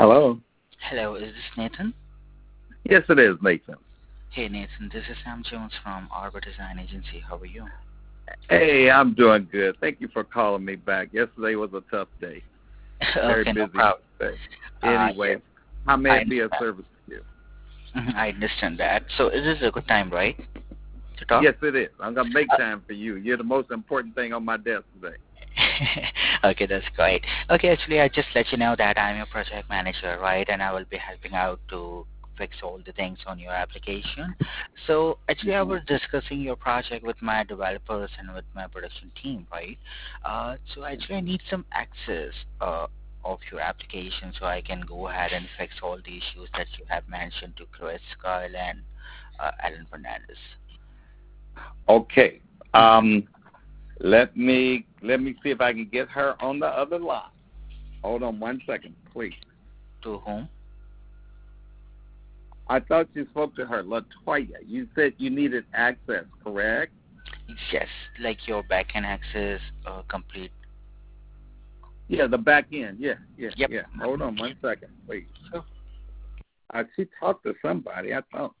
Hello. Hello, is this Nathan? Yes, it is, Nathan. Hey Nathan, this is Sam Jones from Arbor Design Agency. How are you? Hey, I'm doing good. Thank you for calling me back. Yesterday was a tough day. Very Okay, no busy problem. day. Yes, Anyway, how may I I be of understand. service to you? I understand that. So is this a good time, right, to talk? Yes, it is. I'm going to make time for you. You're the most important thing on my desk today. Okay, that's great. Okay, actually, I just let you know that I'm your project manager, right, and I will be helping out to fix all the things on your application. So actually, I Mhm. was discussing your project with my developers and with my production team, right? So actually, I need some access of your application so I can go ahead and fix all the issues that you have mentioned to Chris, Kyle, and Alan Fernandez. Okay. Mhm. Let me see if I can get her on the other line. Hold on one second, please. To whom? I thought you spoke to her, Latoya. You said you needed access, correct? Yes, like your backend access complete. Yeah, the back end. Yeah, yeah, Yep. yeah. Hold on one second, please. Sure. She talked to somebody. I thought.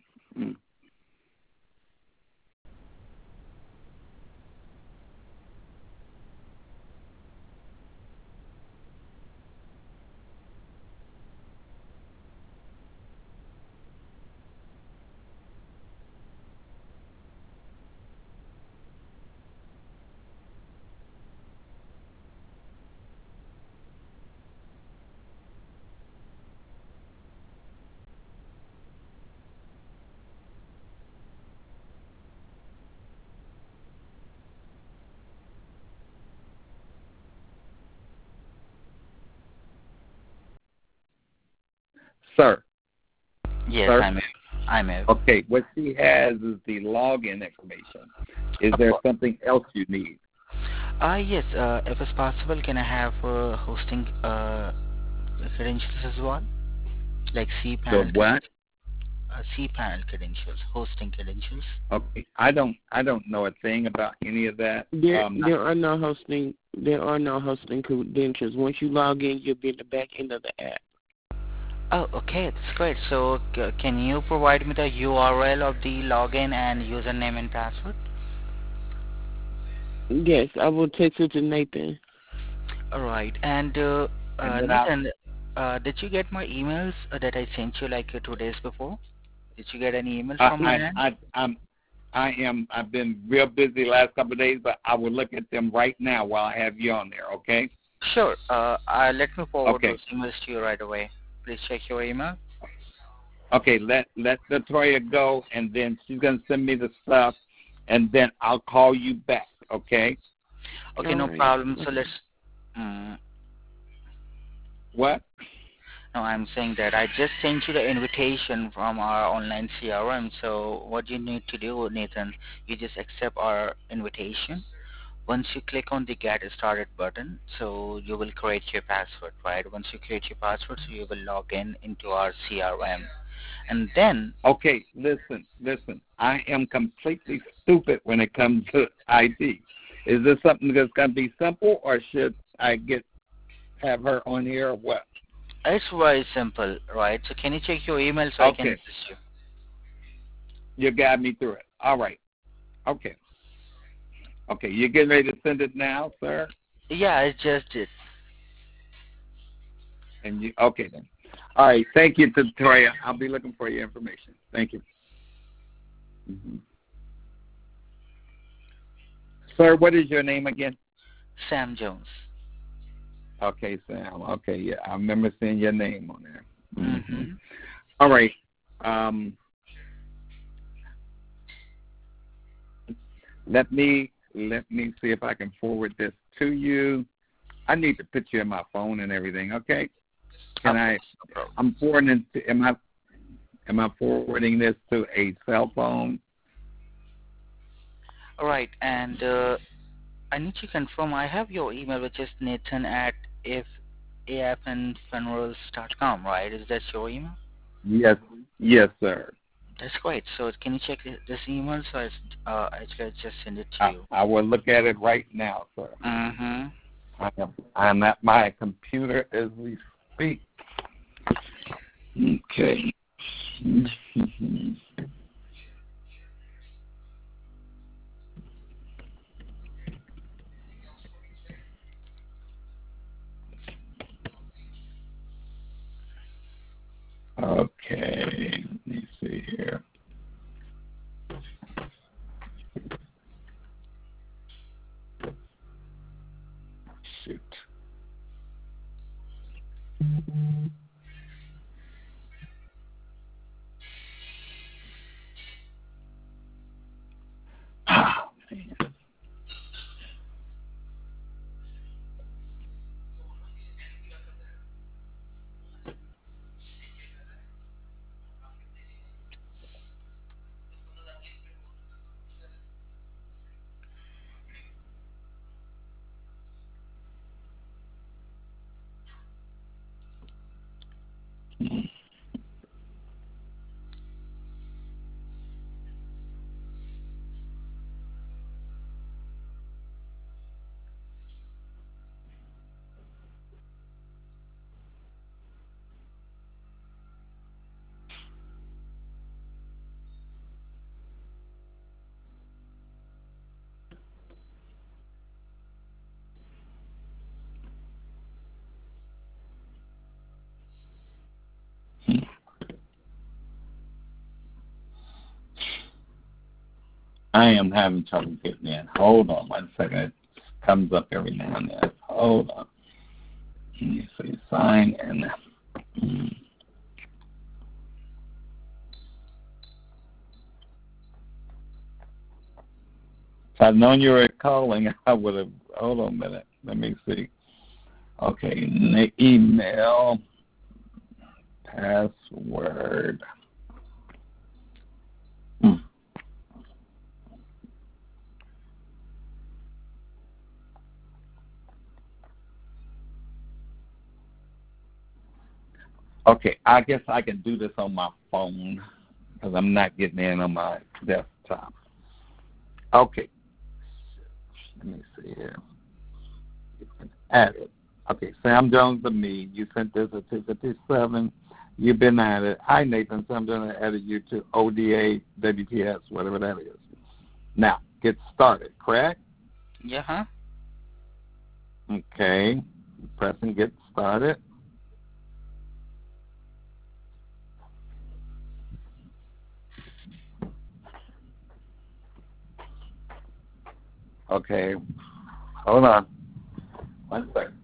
Sir, Yes, sir. I'm Okay, what she has is the login information. Is of there course. something else you need? Yes, if it's possible, can I have hosting credentials as well? Like The what? cPanel credentials, hosting credentials. Okay, I don't know a thing about any of that. There there are no hosting credentials. Once you log in, you'll be in the back end of the app. Oh, okay, that's great. So, can you provide me the URL of the login and username and password? Yes, I will text it to Nathan. All right. And And then Nathan, did you get my emails that I sent you like 2 days before? Did you get any email from my end? I've been real busy last couple of days, but I will look at them right now while I have you on there. Okay? Sure. Let me forward Okay. those emails to you right away. Please check your email. Okay. Let Latoya go, and then she's gonna send me the stuff, and then I'll call you back. Okay? Okay, All no right. problem. So let's. Mm, What? no, I'm saying that I just sent you the invitation from our online CRM. So what you need to do, Nathan, you just accept our invitation. Once you click on the Get Started button, so you will create your password, right? Once you create your password, so you will log in into our CRM, and then. Okay, listen. I am completely stupid when it comes to IT. Is this something that's going to be simple, or should I have her on here, or what? It's very simple, right? So can you check your email so I can Okay, assist you? you guide me through it. All right. Okay. Okay, you getting ready to send it now, sir? Yeah, I just did. And you okay then? All right. Thank you, Victoria. I'll be looking for your information. Thank you. hmm Sir, what is your name again? Sam Jones. Okay, Sam. Okay, yeah, I remember seeing your name on there. Mm-hmm. All right. Um, let me see if I can forward this to you. I need to put you in my phone and everything. Okay? Of Can I? course, no problem. I'm forwarding. Am I forwarding this to a cell phone? All right, and I need to confirm. I have your email, which is Nathan at afnfunerals.com, right? Is that your email? Yes. Yes, sir. That's great. So can you check this email? So actually, I just send it to I, you. I will look at it right now, sir. Mm-hmm. I'm at my computer as we speak. Okay. Okay. Let me see here. Shoot. Ah, man. I am having trouble getting in. Hold on 1 second. It comes up every now and then. Hold on. Let me see. Sign in. If I'd known you were calling, I would have. Hold on a minute. Let me see. Okay. Email. Password. Okay, I guess I can do this on my phone because I'm not getting in on my desktop. Okay. Let me see here. You can add it. Okay, Sam Jones to me. You sent this at 2:57. You've been at it. Hi, Nathan. So I'm going to edit you to ODA, WPS, whatever that is. Now, get started, correct? Yeah. Okay. Pressing get started. Okay. Hold on. 1 second.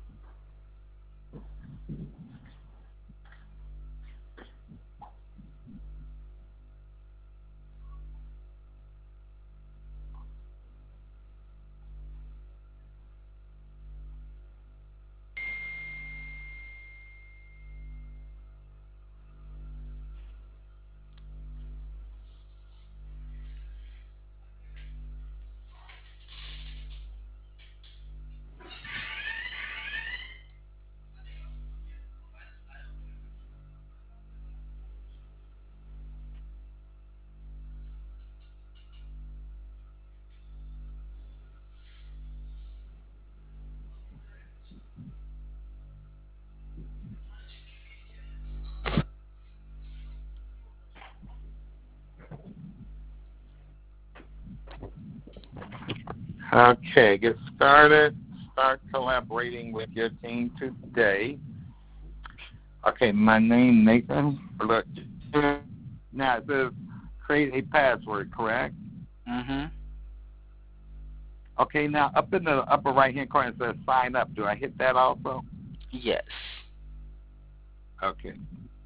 Okay, get started. Start collaborating with your team today. Okay, my name Nathan. Look, now it says create a password, correct? Mhm. Okay, now up in the upper right-hand corner it says sign up. Do I hit that also? Yes. Okay.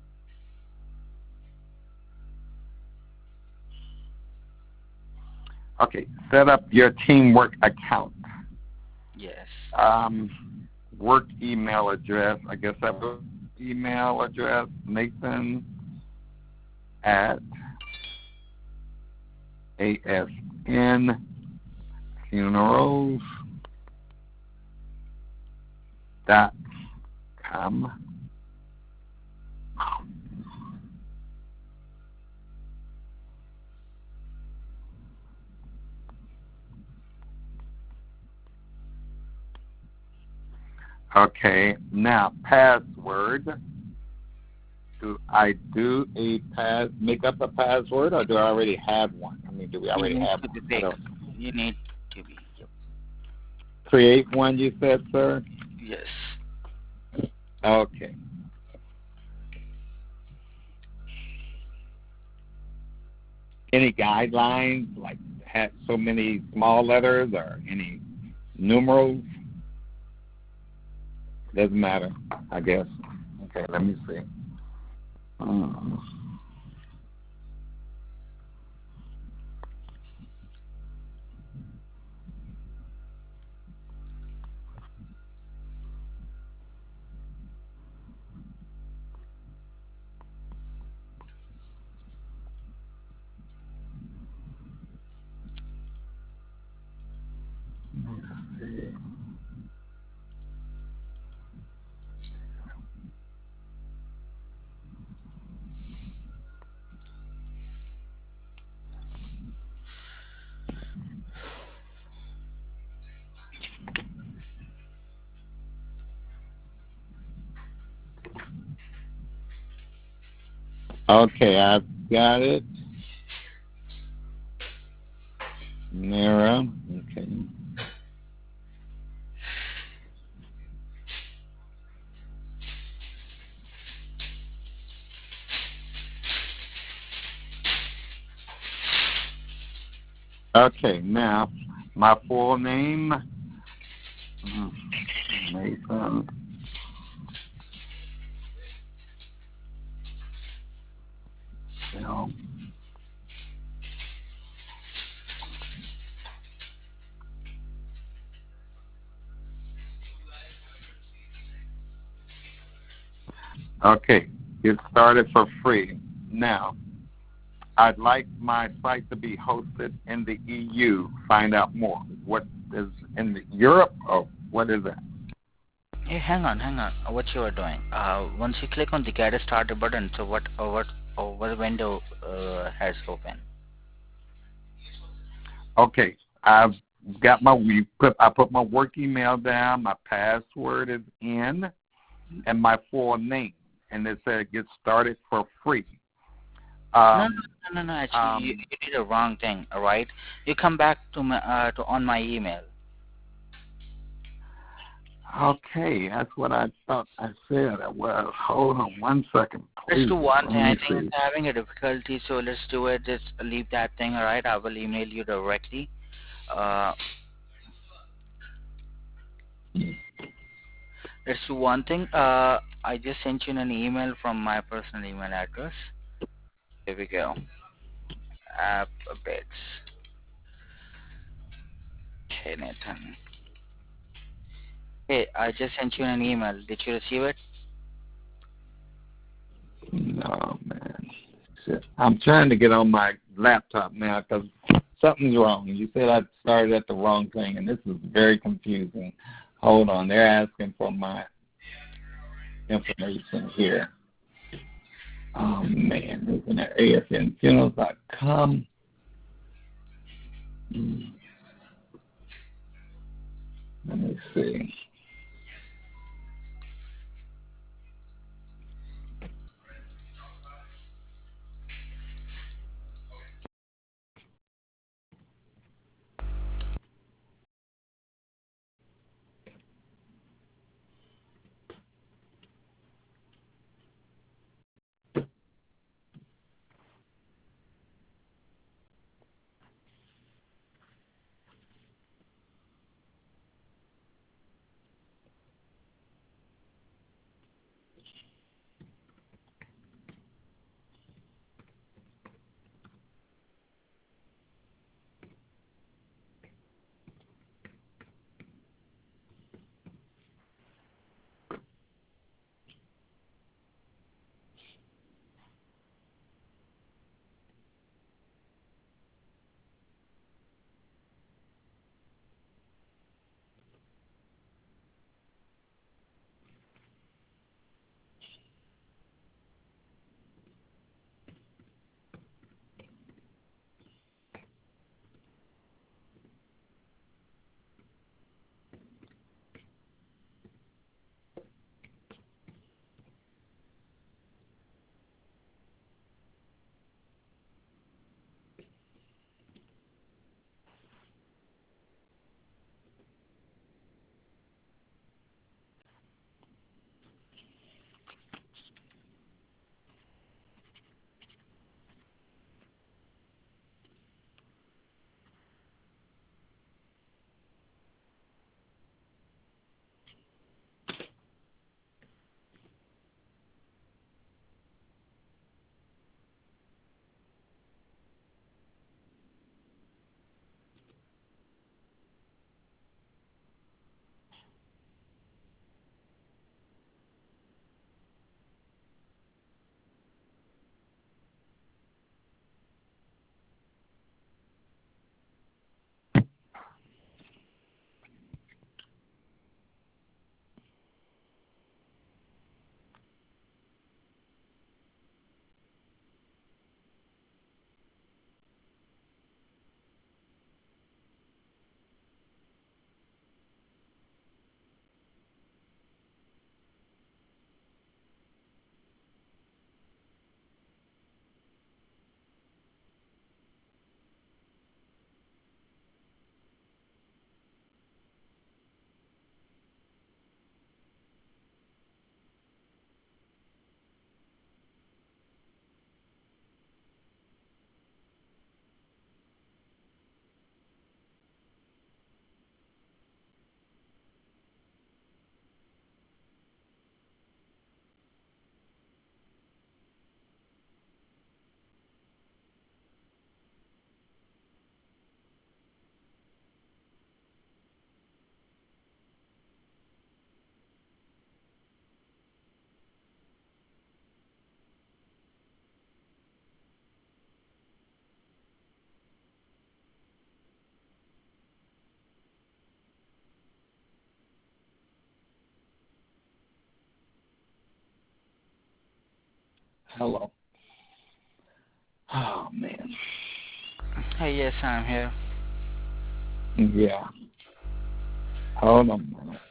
Okay, set up your teamwork account. Yes. Work email address. I guess that was email address, Nathan at ASN funerals.com. Okay, now password. Do I make up a password, or do I already have one? I mean, do we You already need have to be one? I fake. don't You need to be. create one. You said, sir. Yes. Okay. Any guidelines, like have so many small letters or any numerals? Doesn't matter, I guess. Okay, let me see. Uh, okay, I've got it. Mirror. Okay. Okay, now my full name, Nathan. Bell. Okay, get started for free. Now, I'd like my site to be hosted in the EU. Find out more. What is in Europe, or what is that? Hey, hang on, hang on. What you are doing? Once you click on the Get Started button, so what window has open? Okay, I put my work email down. My password is in, and my full name, and it said get started for free. No. Actually, you did the wrong thing. All right. You come back to on my email. Okay, that's what I thought I said. Well, hold on one second, please. Let's do one thing. I think See. it's having a difficulty, so let's do it. Just leave that thing. All right. I will email you directly. Let's do one thing. I just sent you an email from my personal email address. Here we go. App updates. Okay, Nathan. Hey, I just sent you an email. Did you receive it? No, man. Shit. I'm trying to get on my laptop now because something's wrong. You said I started at the wrong thing, and this is very confusing. Hold on. They're asking for my information here. Oh, man. Isn't it afnfunerals.com? Let me see. Hello. Oh, man. Hey, yes, I'm here. Yeah. Hold on a minute.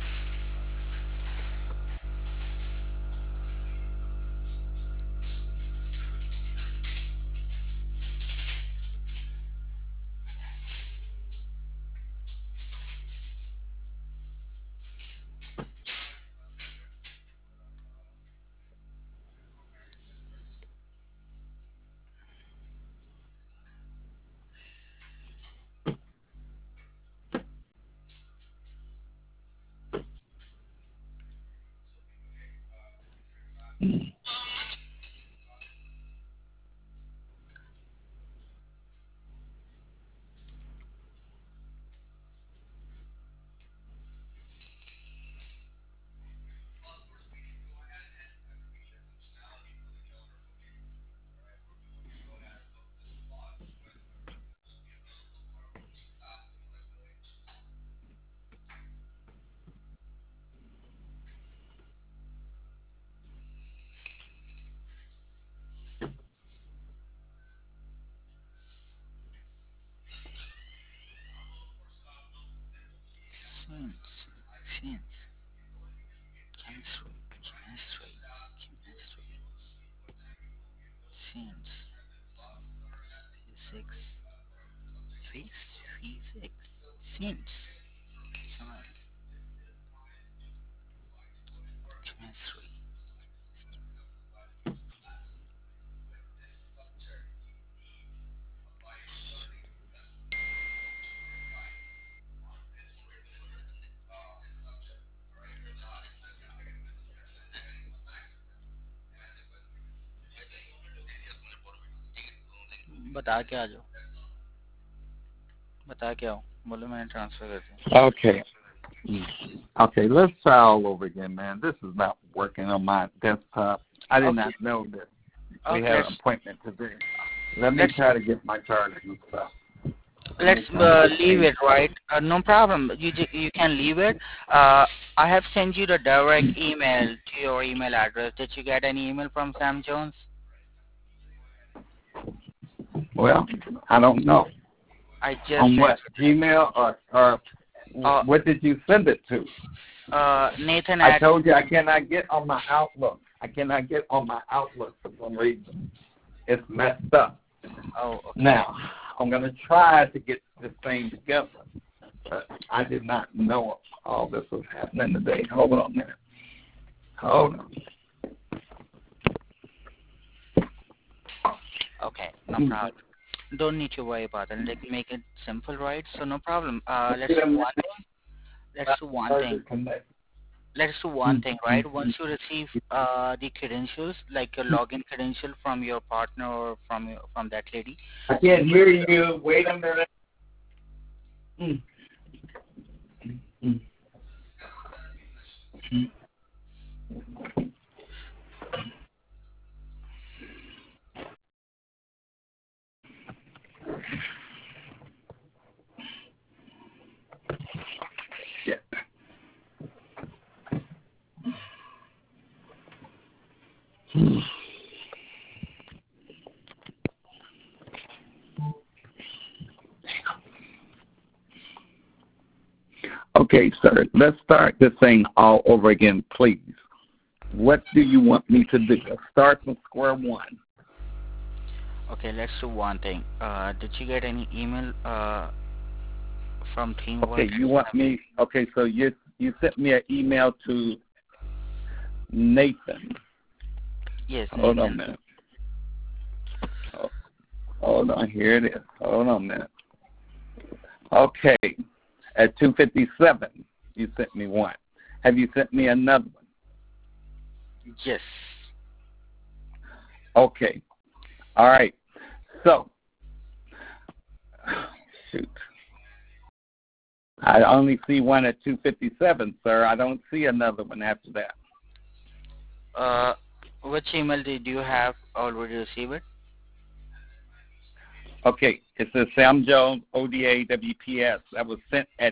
Science, science, chemistry, chemistry, chemistry, science, physics, physics, science, science, chemistry. बता के आ जाओ बता के आओ बोलो मैंने transfer कर दिया Okay. Okay, let's try all over again, man. This is not working on my desktop. I did not know that we had an appointment today. Let me try to get my charger and stuff. let's leave it, right? No problem. You can leave it. I have sent you the direct email to your email address. Did you get any email from Sam Jones? Well, I don't know. I just on sent what, Gmail or what did you send it to? Nathan. I told you I cannot get on my Outlook. I cannot get on my Outlook for some reason. It's messed up. Oh, okay. Now, I'm going to try to get this thing together, but I did not know all this was happening today. Hold on a minute. Hold on. Okay, no problem. Don't need to worry about it. Let's make it simple, right? So no problem. Let's do one thing. Let's do one thing, right? Once you receive the credentials, like your login credential from your partner or from that lady. I can't hear you. Wait a minute. Shit. Okay, sir, let's start this thing all over again, please. What do you want me to do? Start from square one. Okay, let's do one thing. Did you get any email from Teamwork? Okay, you want me? Okay, so you sent me an email to Nathan. Yes, Nathan. Hold on a minute. Hold on, here it is. Hold on a minute. Okay, at 2:57, you sent me one. Have you sent me another one? Yes. Okay. All right. So, shoot. I only see one at 2:57, sir. I don't see another one after that. Which email did you have already received it? Okay, it says Sam Jones, ODA, WPS. That was sent at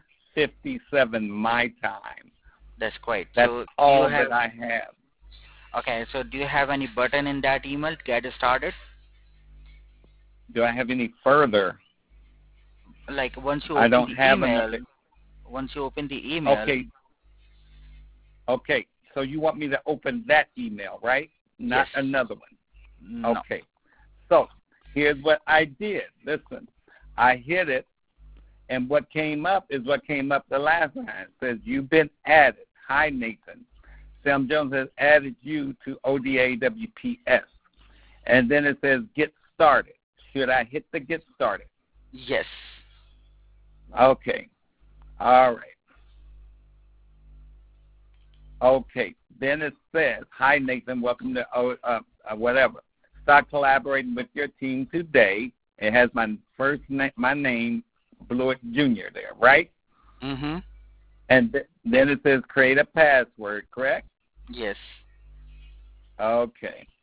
2:57 my time. That's great. That's so all you have, that I have. Okay, so do you have any button in that email to get started? Do I have any further? Like once you I open don't the have email, another. once you open the email, Okay. Okay. So you want me to open that email, right? Not yes, another one. no, Okay. So here's what I did. Listen, I hit it, and what came up is what came up the last time. It says, you've been added. Hi, Nathan. Sam Jones has added you to ODA WPS. And then it says, get started. Should I hit the get started? yes. Okay. All right. Okay. Then it says, hi, Nathan. Welcome to whatever. Start collaborating with your team today. It has my first name, my name, Blewett Jr. there, right? Mm-hmm. And then it says create a password, correct? Yes. Okay.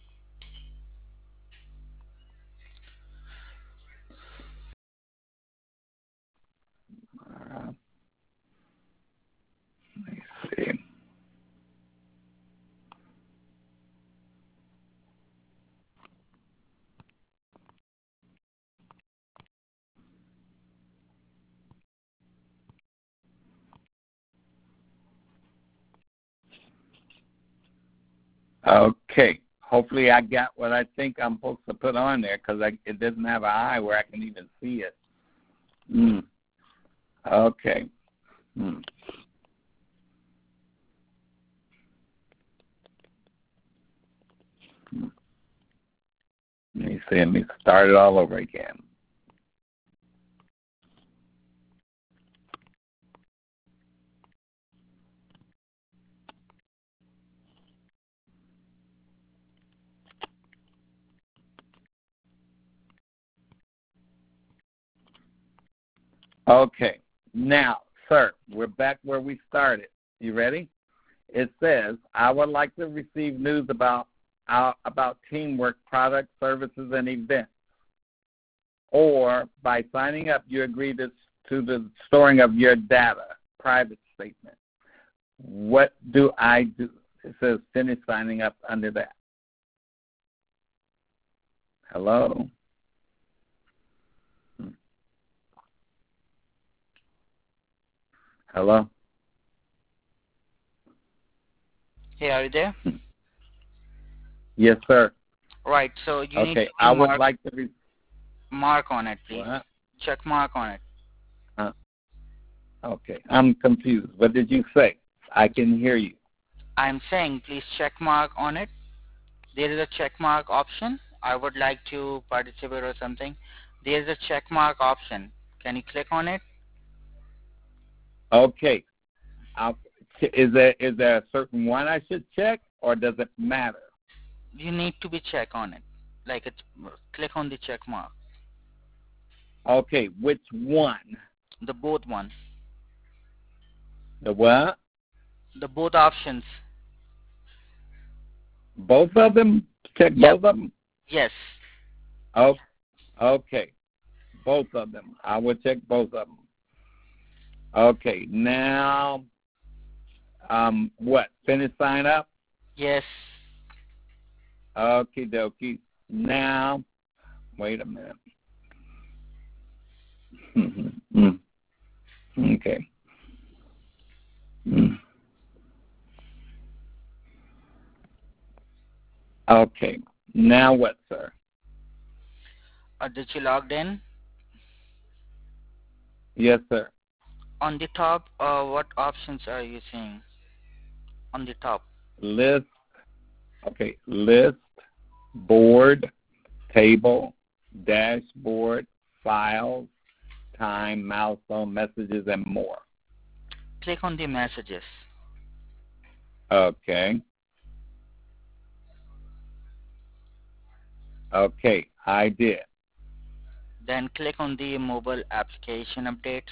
Let me see. Okay. Hopefully I got what I think I'm supposed to put on there because it doesn't have an eye where I can even see it. Okay. Mm. Let me see. Let me start it all over again. Okay. Now, sir, we're back where we started. You ready? It says, I would like to receive news about teamwork, products, services, and events. Or by signing up, you agree to the storing of your data, private statement. What do I do? It says finish signing up under that. Hello? Hello? Hey, are you there? Yes, sir. Right. So you need Okay, to I would like to mark on it, please. What? Check mark on it. Okay, I'm confused. What did you say? I can hear you. I'm saying please check mark on it. There is a check mark option. I would like to participate or something. There is a check mark option. Can you click on it? Okay. Is there a certain one I should check, or does it matter? You need to be check on it. Like it's click on the check mark. Okay, which one? The both one. The what? The both options. Both of them? Check Yep. both of them? Yes. Oh, okay. Both of them. I will check both of them. Okay, now, what? Finish sign up? Yes. Okie dokie. Now, wait a minute. Okay. Okay. Now what, sir? Did you logged in? Yes, sir. On the top, what options are you seeing? On the top. List. Okay. List, board, table, dashboard, files, time, milestone, messages, and more. Click on the messages. Okay. Okay, I did. Then click on the mobile application updates.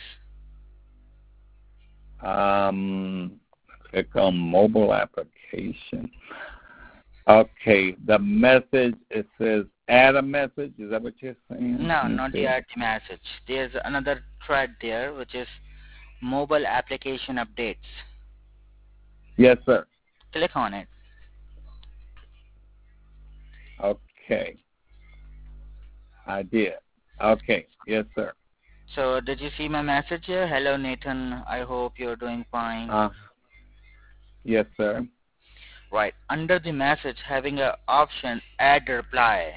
Click on mobile application. Okay, the message, it says add a message. Is that what you're saying? No, not the add the message. There's another thread there, which is mobile application updates. Yes, sir. Click on it. Okay. I did. Okay. Yes, sir. So did you see my message here? Hello, Nathan. I hope you're doing fine. Yes, sir. Right. Under the message, having a option, add reply.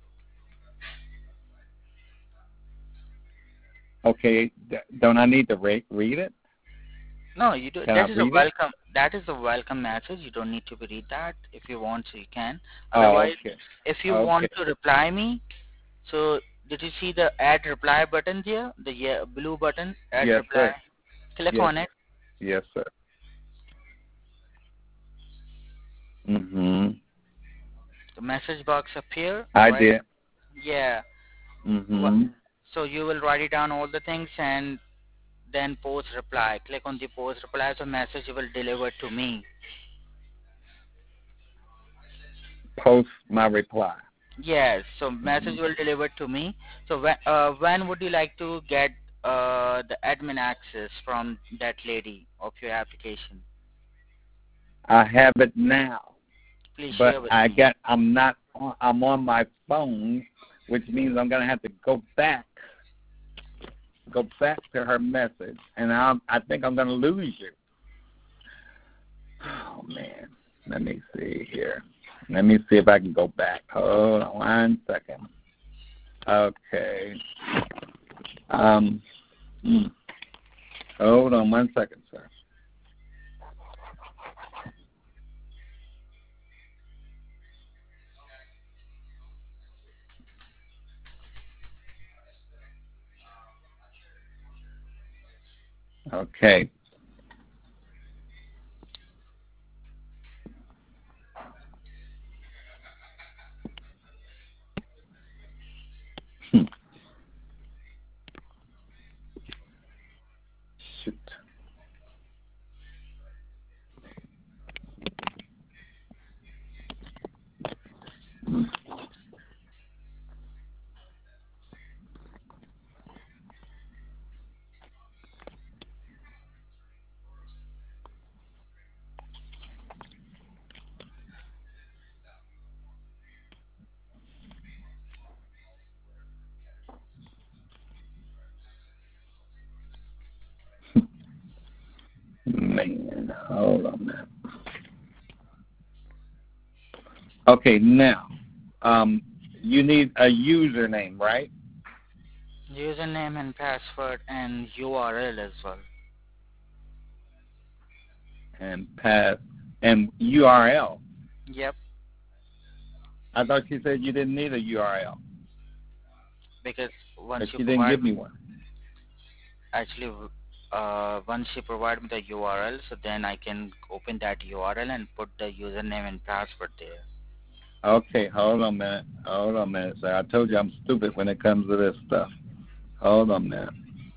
Okay. Don't I need to read it? No, you do. Can I That is a read it? welcome. That is a welcome message. You don't need to read that. If you want to, you can. Oh, Otherwise, okay. if you Okay. want to reply me, so did you see the add reply button there? The blue button, add Yes, reply. sir. Click Yes. on it. Yes, sir. Mhm. The message box appear, I right? did. Yeah. Mhm. So you will write it down all the things and then post reply. Click on the post reply, so message will deliver to me. Post my reply. Yes, so message Mhm. will deliver to me. So when would you like to get the admin access from that lady of your application? I have it now, Please but share with me. I'm not on, I'm on my phone, which means I'm gonna have to go back to her message, and I think I'm gonna lose you. Oh man, let me see here. Let me see if I can go back. Hold on 1 second. Okay. Hmm. Hold on 1 second, sir. Okay. Hmm. Shoot. Hmm. Man, hold on a minute. Okay, now, you need a username, right? Username and password and URL as well. And URL. Yep, I thought she said you didn't need a URL, because once but you she didn't provide give me one. actually once you provide me the URL, so then I can open that URL and put the username and password there. Okay, hold on a minute. Hold on a minute, sir. I told you I'm stupid when it comes to this stuff. Hold on a minute.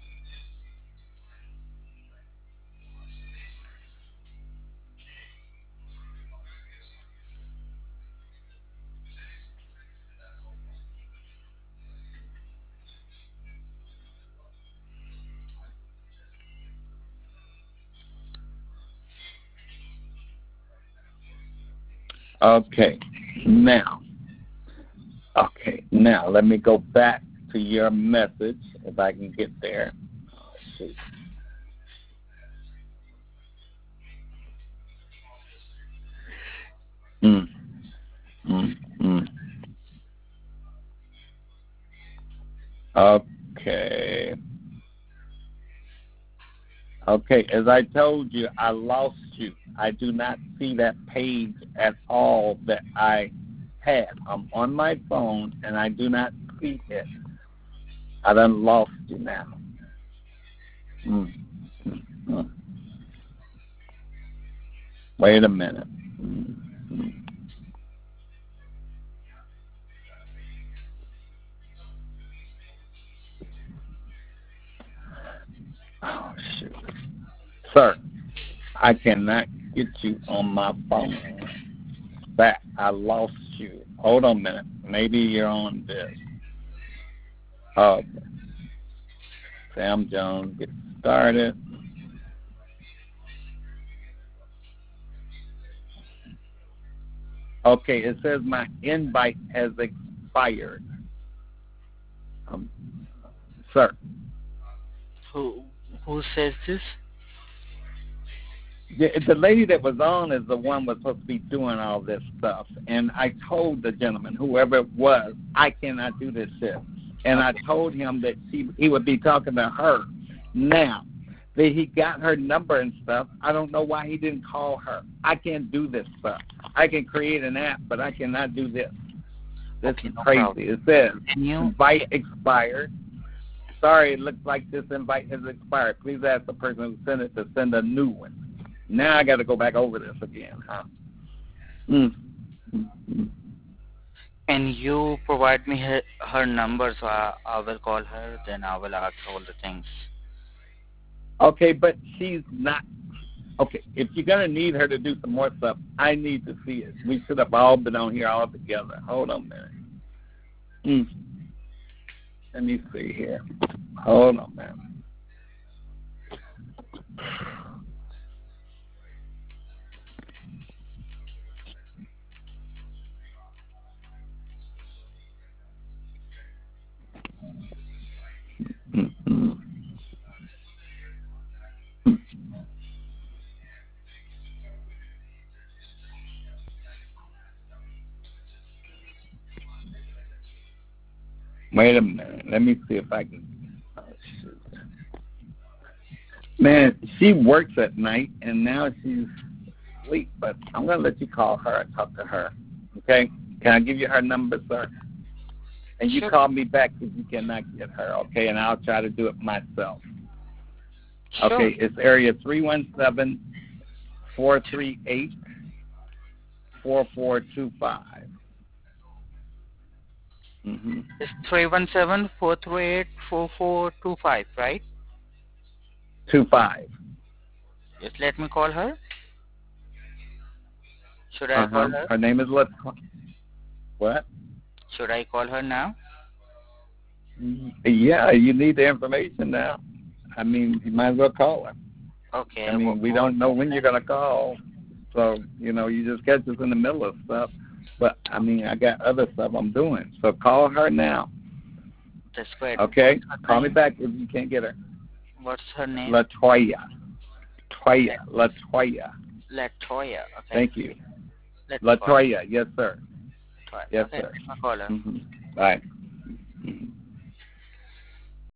Okay, now. Okay, now let me go back to your message if I can get there. Oh, shoot. Mm, mm. Okay. Okay, as I told you, I lost you. I do not see that page at all that I had. I'm on my phone and I do not see it. I done lost you now. Mm, mm. Wait a minute. Mm. Oh, shoot. Sir, I cannot get you on my phone. Back, I lost you. Hold on a minute. Maybe you're on this. Sam Jones, get started. Okay, it says my invite has expired. Sir. Who says this? The lady that was on is the one was supposed to be doing all this stuff. And I told the gentleman, whoever it was, I cannot do this shit. And I told him that he would be talking to her. Now, that he got her number and stuff, I don't know why he didn't call her. I can't do this stuff. I can create an app, but I cannot do this. This is crazy. Problem. It says, invite expired. Sorry, it looks like this invite has expired. Please ask the person who sent it to send a new one. Now I got to go back over this again, huh? Can you provide me her number so I will call her, then I will ask all the things. Okay, but she's not. Okay, if you're going to need her to do some more stuff, I need to see it. We should have all been on here all together. Hold on a minute. Let me see here. Hold on, man. Wait a minute. Let me see if I can. Oh, shoot. Man, she works at night, and now she's asleep. But I'm going to let you call her and talk to her. Okay? Can I give you her number, sir? And you call me back if you cannot get her, okay? And I'll try to do it myself. Sure. Okay, it's area 317-438-4425. Mm-hmm. It's 317-438-4425, right? 25. Yes, let me call her. Should I call her? Her name is LaToya. What? Should I call her now? Yeah, you need the information now. I mean, you might as well call her. Okay. I mean, we don't know when you're going to call. So, you just catch us in the middle of stuff. But, I mean, I got other stuff I'm doing. So call her now. That's great. Okay? Call me back if you can't get her. What's her name? LaToya. LaToya. LaToya. Okay. Thank you. LaToya. Yes, sir. LaToya. Yes, okay. sir. I'll call her. Mm-hmm. Bye.